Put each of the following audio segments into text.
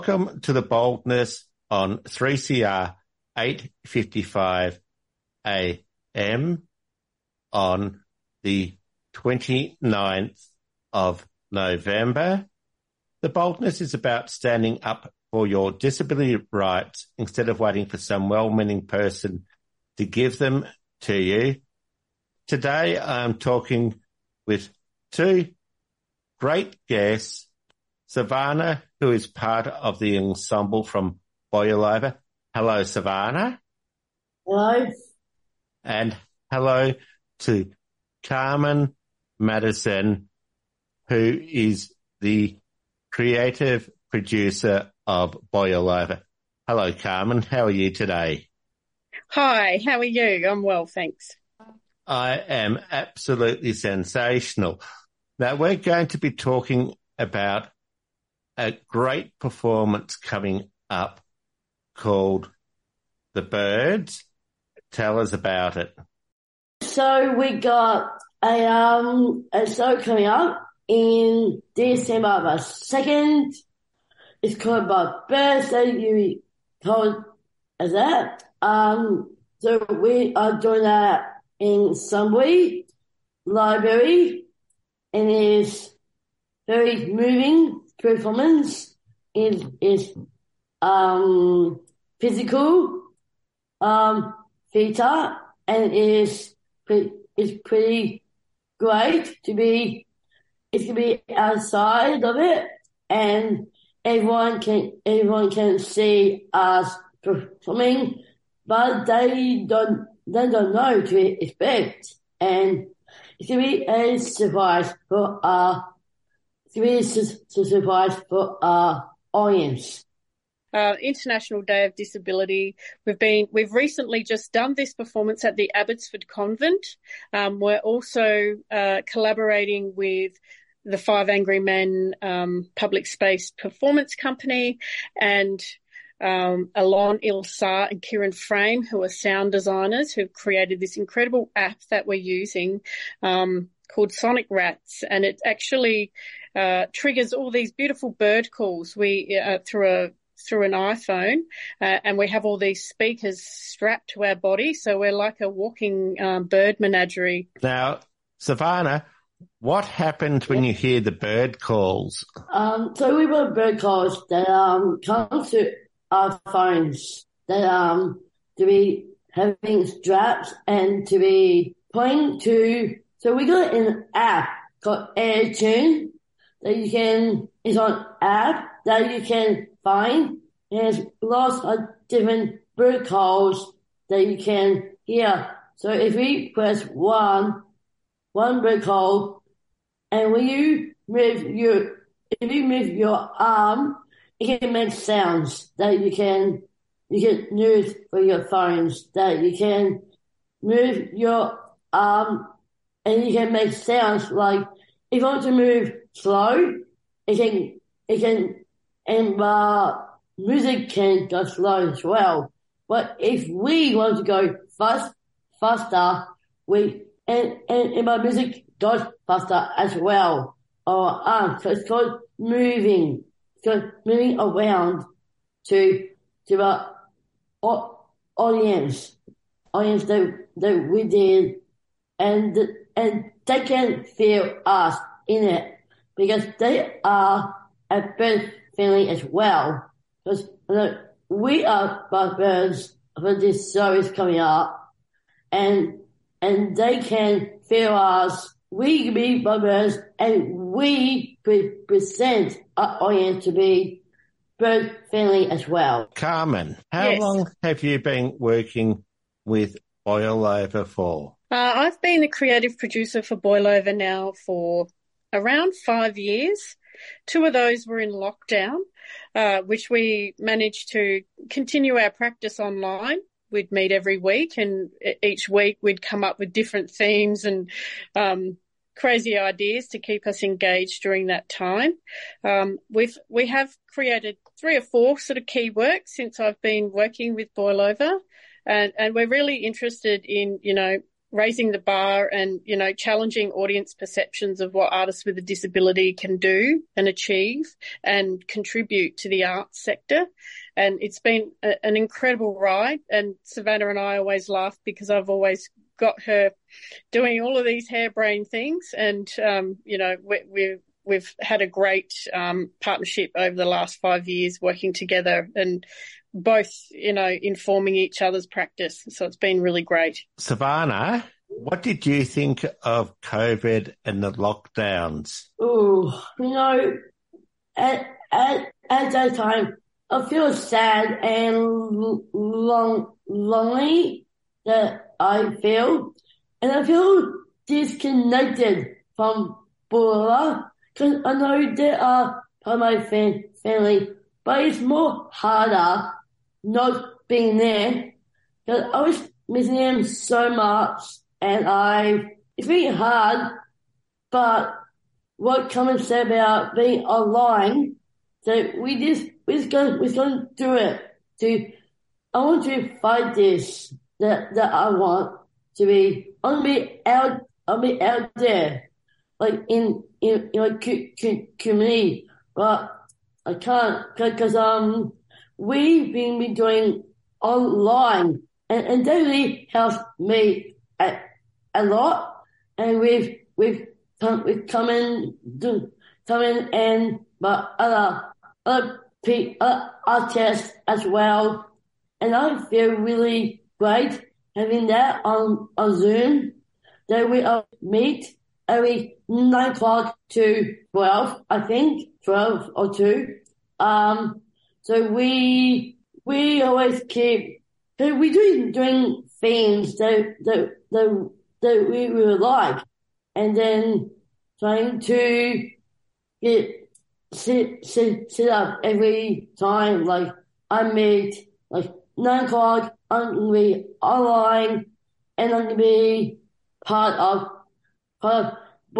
Welcome to The Boldness on 3CR 8:55 a.m. on the 29th of November. The Boldness is about standing up for your disability rights instead of waiting for some well-meaning person to give them to you. Today I'm talking with two great guests, Savannah, who is part of the ensemble from Boil Over. Hello, Savannah. Hello. And hello to Carmen Madison, who is the creative producer of Boil Over. Hello, Carmen. How are you today? Hi, how are you? I'm well, thanks. I am absolutely sensational. Now, we're going to be talking about a great performance coming up called The Birds. Tell us about it. So we got a show coming up in December the 2nd. It's called My Birthday. You told us that. So we are doing that in Sunbury Library, and it is very moving performance. It is physical theatre, and it's pretty great to be. It's to be outside of it, and everyone can see us performing, but they don't know to expect, and it's to be a surprise for our. To surprise for our audience. International Day of Disability. We've recently just done this performance at the Abbotsford Convent. We're also collaborating with the Five Angry Men Public Space Performance Company and Alon Ilsar and Kieran Frame, who are sound designers who've created this incredible app that we're using called Sonic Rats, and it actually triggers all these beautiful bird calls through an iPhone, and we have all these speakers strapped to our body, so we're like a walking bird menagerie. Now, Savannah, what happened when you hear the bird calls? So we got bird calls that come to our phones that to be having straps and to be pointing to. So we got an app called AirTune that you can. It's an app that you can find. There's lots of different bird calls that you can hear. So if we press one bird call, and when you move your arm, it can make sounds that you can use for your phones. That you can move your arm, and you can make sounds like if you want to move slow, it can, and music can go slow as well. But if we want to go faster, and my music goes faster as well. So it's called moving. It's called moving around to the audience that we did, and they can feel us in it because they are a bird family as well. Because we are birds for this show is coming up, and they can feel us. We can be birds, and we present our audience to be bird friendly as well. Carmen, how long have you been working with Boil Over for? I've been the creative producer for Boil Over now for around 5 years. 2 of those were in lockdown, which we managed to continue our practice online. We'd meet every week, and each week we'd come up with different themes and crazy ideas to keep us engaged during that time. We have created 3 or 4 sort of key works since I've been working with Boil Over, and we're really interested in, raising the bar and, challenging audience perceptions of what artists with a disability can do and achieve and contribute to the arts sector. And it's been an incredible ride. And Savannah and I always laugh because I've always got her doing all of these harebrained things. And, we've had a great partnership over the last 5 years working together and both, informing each other's practice. So it's been really great. Savannah, what did you think of COVID and the lockdowns? Oh, at that time, I feel sad and lonely that I feel. And I feel disconnected from Bulla because I know they are part of my family, but it's more harder not being there because I was missing them so much and it's really hard, but what Carmen said about being online, so we're just going to do it. I want to fight this that I want to be. I'll be out there, like in community, but I can't because we've been doing online and that really helps me a lot, and we've come in and but other artists as well, and I feel really great having that on Zoom. That we meet every 9 o'clock to 12, I think 12 or 2. So we always keep. So we doing things that we really like, and then trying to sit up every time. Like I meet like 9 o'clock. I'm gonna be online, and I'm gonna be part of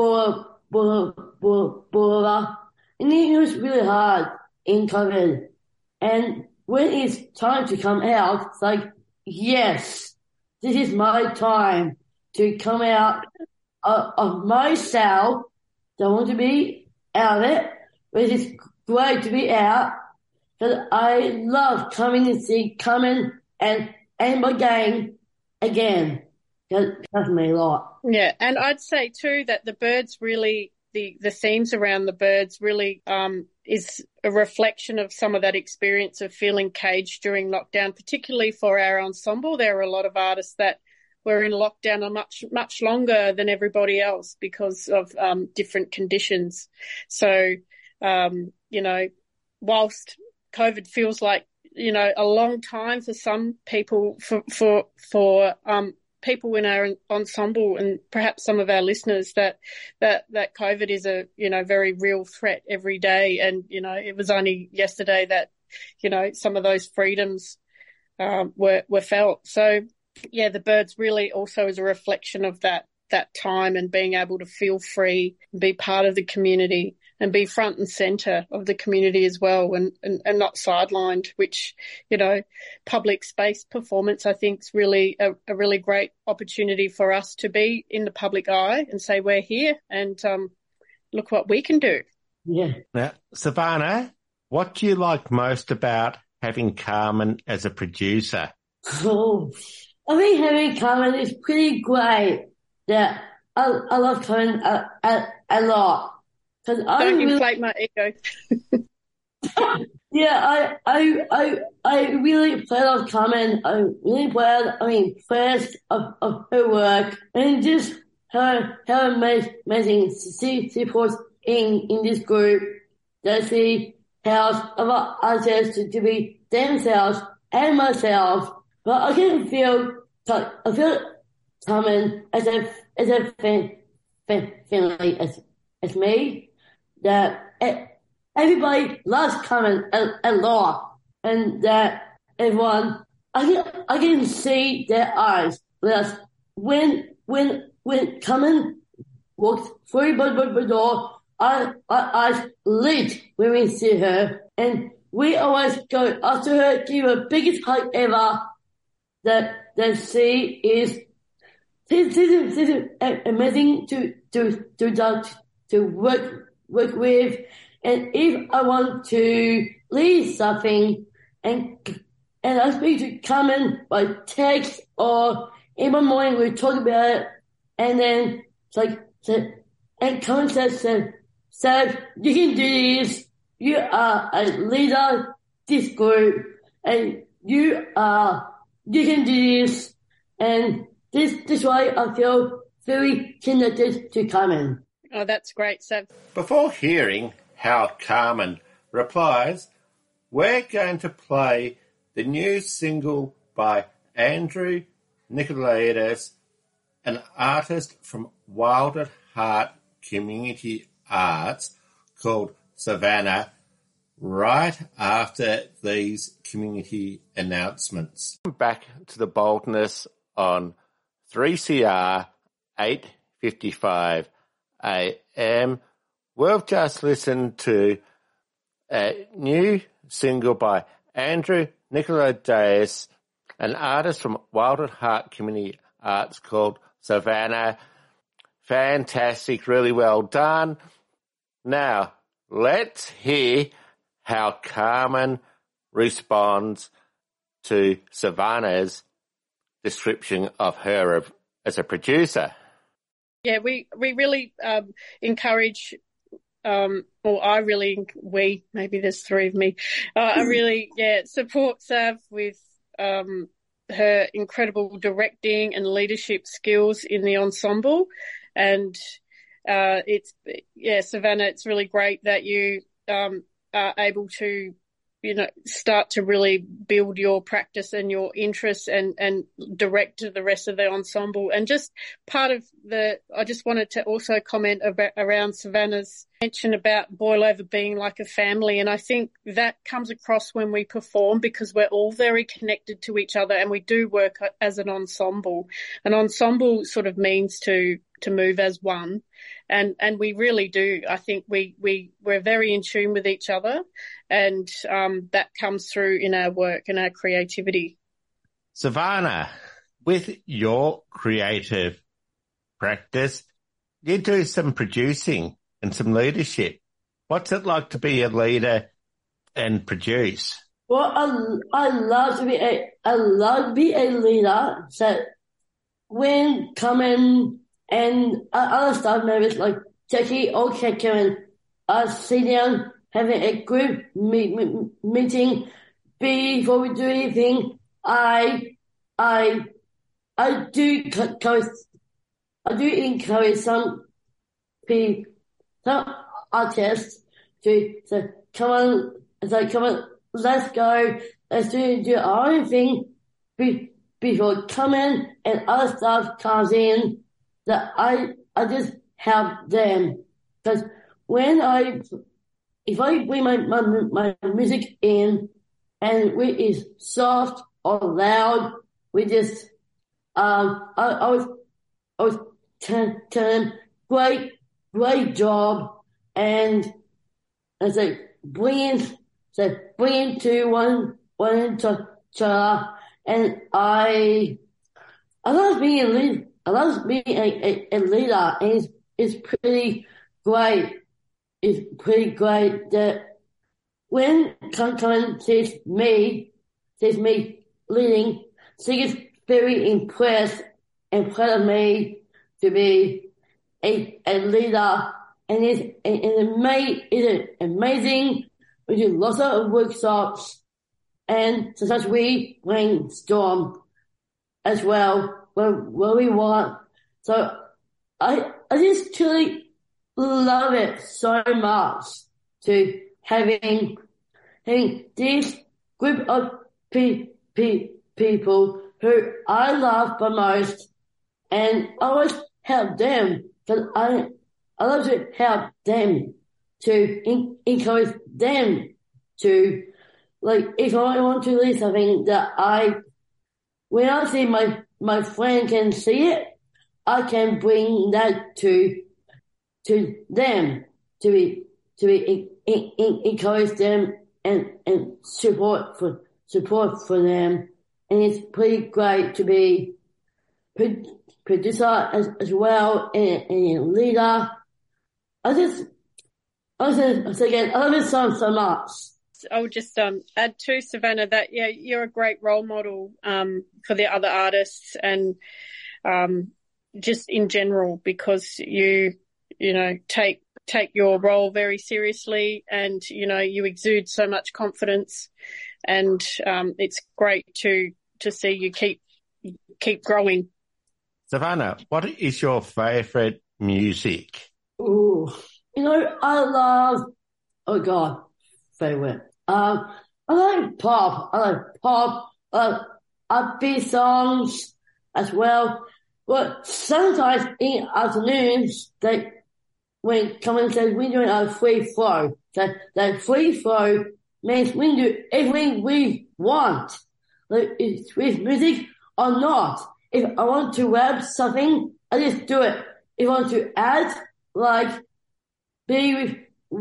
Bulla. And it was really hard in COVID. And when it's time to come out, it's like, yes, this is my time to come out of myself. Don't want to be out of it, but it's great to be out because I love coming and see Carmen and my gang again. That helps me a lot. Yeah, and I'd say too that the birds really, the themes around the birds really is a reflection of some of that experience of feeling caged during lockdown, particularly for our ensemble. There are a lot of artists that were in lockdown much longer than everybody else because of different conditions. So, whilst COVID feels like, a long time for some people, for people in our ensemble and perhaps some of our listeners that COVID is a, very real threat every day. And, it was only yesterday that, some of those freedoms, were felt. So yeah, the birds really also is a reflection of that time and being able to feel free and be part of the community and be front and center of the community as well and not sidelined, which, public space performance, I think is really a really great opportunity for us to be in the public eye and say, we're here and, look what we can do. Yeah. Now, Savannah, what do you like most about having Carmen as a producer? Oh, I think having Carmen is pretty great. Yeah, I love Carmen a lot. Don't inflate my ego. Yeah, I really proud of Carmen. I'm really proud. First of her work and just her amazing support in this group that she helps other artists to be themselves and myself. But I can feel Carmen as a family as me. That everybody loves Carmen a lot, and that everyone I can see their eyes. Because when Carmen walks through the door, our eyes lit when we see her, and we always go after her, give her biggest hug ever. That she this is amazing to work with. And if I want to leave something and I speak to Carmen by text or in the morning we talk about it, and then it's like, and Carmen says, you can do this. You are a leader, this group, and you can do this. And this way I feel very connected to Carmen. Oh, that's great, Sav. Before hearing how Carmen replies, we're going to play the new single by Andrew Nicolaides, an artist from Wild at Heart Community Arts called Savannah, right after these community announcements. Back to the Boldness on 3CR 8:55 AM. We've just listened to a new single by Andrew Nicolaides, an artist from Wild at Heart Community Arts called Savannah. Fantastic, really well done. Now, let's hear how Carmen responds to Savannah's description of her as a producer. Yeah, we really encourage, maybe there's three of me, I really, support Sav with her incredible directing and leadership skills in the ensemble. And Savannah, it's really great that you are able to, start to really build your practice and your interests and direct the rest of the ensemble. And just part of I just wanted to also comment around Savannah's mention about Boil Over being like a family. And I think that comes across when we perform because we're all very connected to each other and we do work as an ensemble. An ensemble sort of means to move as one. And we really do. I think we're very in tune with each other, and that comes through in our work and our creativity. Savannah, with your creative practice, you do some producing and some leadership. What's it like to be a leader and produce? Well, I love to be a leader. So when Carmen and other staff members like Jackie or Karen sit down having a group meeting before we do anything, I do encourage some artists to say, come on, let's go, let's do our own thing before Carmen and other staff comes in. That I just help them, because if I bring my music in and it is soft or loud, we just I was telling them great job, and I say bring in to one to and I love being a leader. I love being a leader, and it's pretty great. It's pretty great that when someone sees me leading, she gets very impressed and proud of me to be a leader, and it's amazing. We do lots of workshops, and sometimes we brainstorm as well. What we want. So I just truly love it so much to having this group of people who I love the most, and I always help them because I love to help them, to encourage them to, like, if I want to leave something that when I see my friend can see it, I can bring that to them to encourage them and support for them. And it's pretty great to be producer as well and leader. I say again, I love this song so much. I would just add to Savannah that you're a great role model for the other artists and just in general, because you take your role very seriously, and you exude so much confidence, and it's great to see you keep growing. Savannah, what is your favourite music? Ooh, I love, oh God, favourite. I like pop. I like upbeat songs as well. But sometimes in afternoons, when someone says we're doing a free flow, that free flow means we can do everything we want. Like, it's with music or not. If I want to rap something, I just do it. If I want to add, like, be with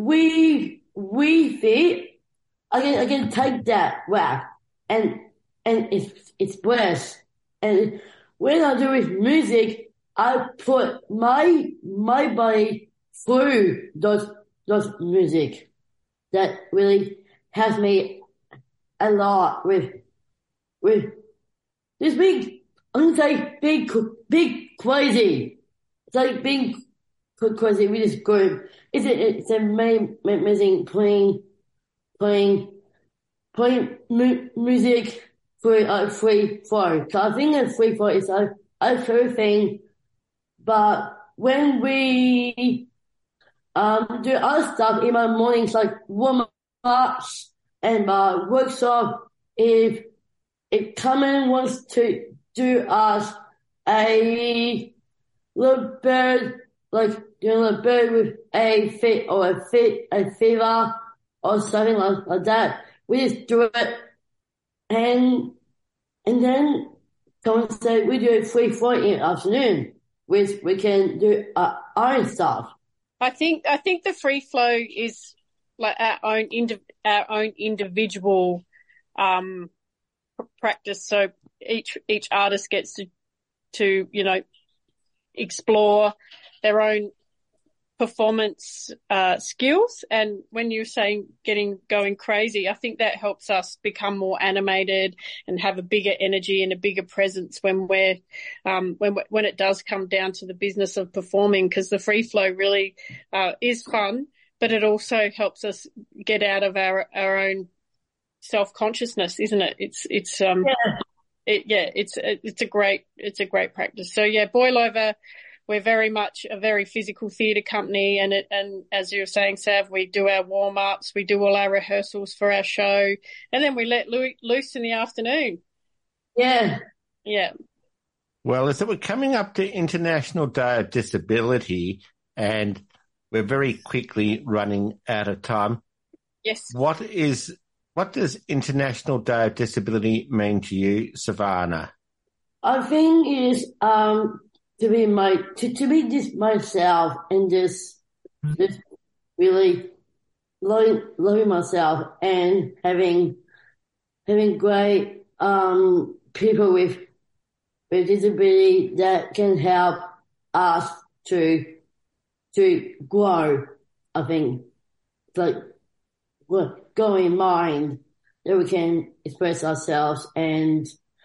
we fit, I can take that rap and it's blessed. And when I do with music, I put my body through those music that really helps me a lot with this big, I'm gonna say big crazy. It's like big crazy with this group. It's amazing playing music for a free flow. So I think a free flow is a fair thing, but when we do other stuff in my mornings, like warm-ups and my workshop, if Carmen wants to do us a little bird, like doing a bird with a fit or a fever or something like that, we just do it, and then someone say we do a free flow in the afternoon, which we can do our own stuff. I think the free flow is like our own individual practice. So each artist gets to explore their own performance skills. And when you're saying going crazy, I think that helps us become more animated and have a bigger energy and a bigger presence when we're when it does come down to the business of performing, because the free flow really is fun, but it also helps us get out of our own self-consciousness, isn't it? It's a great practice. So yeah, Boilover, we're very much a very physical theatre company, and as you were saying, Sav, we do our warm-ups, we do all our rehearsals for our show, and then we let loose in the afternoon. Yeah. Yeah. Well, so we're coming up to International Day of Disability, and we're very quickly running out of time. Yes. What does International Day of Disability mean to you, Savannah? I think it is to be just myself and just really loving myself and having great people with disability that can help us to grow. I think it's like what going in mind that we can express ourselves and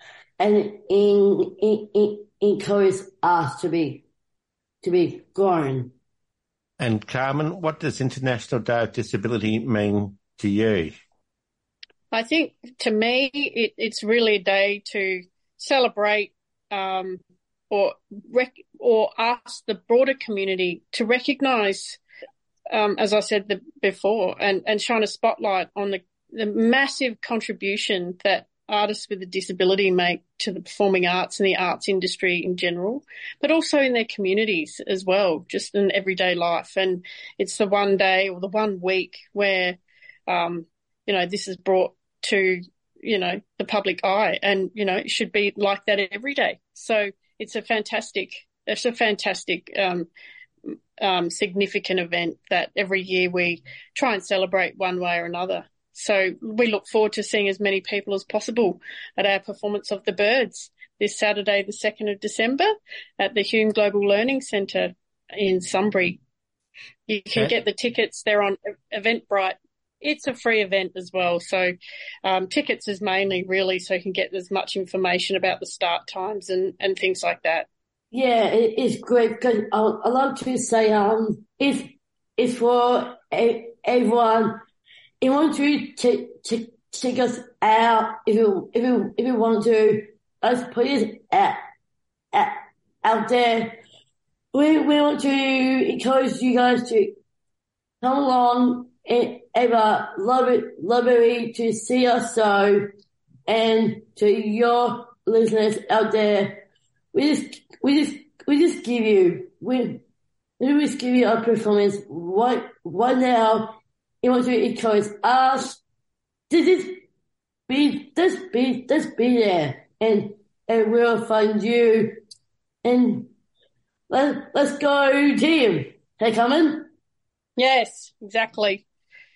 encourage us to be grown. And Carmen, what does International Day of Disability mean to you? I think to me it's really a day to celebrate or ask the broader community to recognise, as I said before, and shine a spotlight on the massive contribution that artists with a disability make to the performing arts and the arts industry in general, but also in their communities as well, just in everyday life. And it's the one day or the 1 week where, this is brought to, the public eye, and, it should be like that every day. So it's a fantastic, significant event that every year we try and celebrate one way or another. So we look forward to seeing as many people as possible at our performance of The Birds. this Saturday, the 2nd of December, at the Hume Global Learning Centre in Sunbury. You can get the tickets. They're on Eventbrite. It's a free event as well. So tickets is mainly really so you can get as much information about the start times and things like that. Yeah, it is great because I love to say, it's for everyone. You want to check us out if you want to. Let's put it out there. We want to encourage you guys to come along and ever love it to see us so, and to your listeners out there, we just give you our performance right now. You want to encourage us to just be there, and we'll find you. And let's go team. Hey, Carmen? Yes, exactly.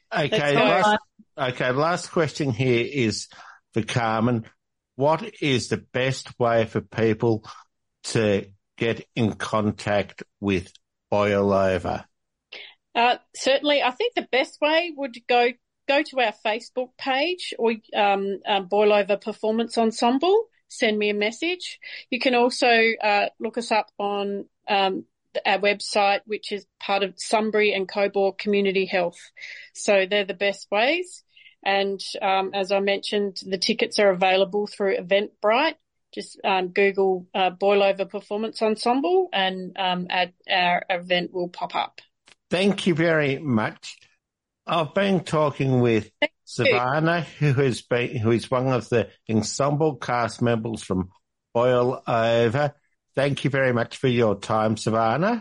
Okay, last question here is for Carmen. What is the best way for people to get in contact with Boil Over? Certainly, I think the best way would go to our Facebook page or Boil Over Performance Ensemble. Send me a message. You can also look us up on our website, which is part of Sunbury and Cobourg Community Health. So they're the best ways. And as I mentioned, the tickets are available through Eventbrite. Just Google Boil Over Performance Ensemble and our event will pop up. Thank you very much. I've been talking with Savannah, who is one of the ensemble cast members from Boil Over. Thank you very much for your time, Savannah.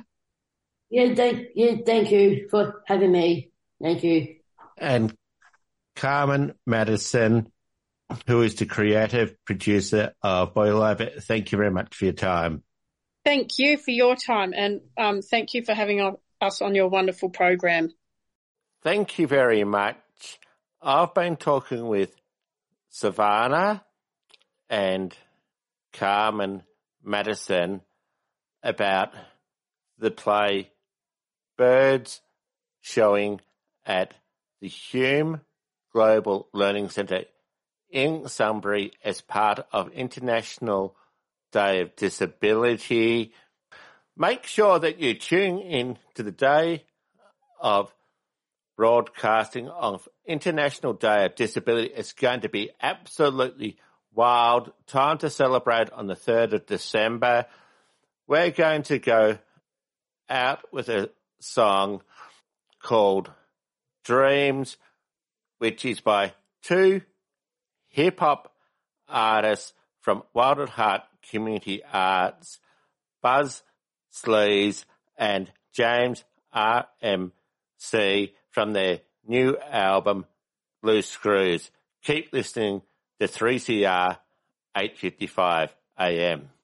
Thank you for having me. Thank you. And Carmen Madison, who is the creative producer of Boil Over. Thank you very much for your time. Thank you for your time, and thank you for having us on your wonderful program. Thank you very much. I've been talking with Savannah and Carmen Madison about the play Birds, showing at the Hume Global Learning Centre in Sunbury as part of International Day of Disability. Make sure that you tune in to the day of broadcasting of International Day of Disability. It's going to be absolutely wild. Time to celebrate on the 3rd of December. We're going to go out with a song called Dreams, which is by two hip-hop artists from Wild at Heart Community Arts, Buzz Sleaze and James RMC, from their new album, Loose Screws. Keep listening to 3CR 8:55 AM.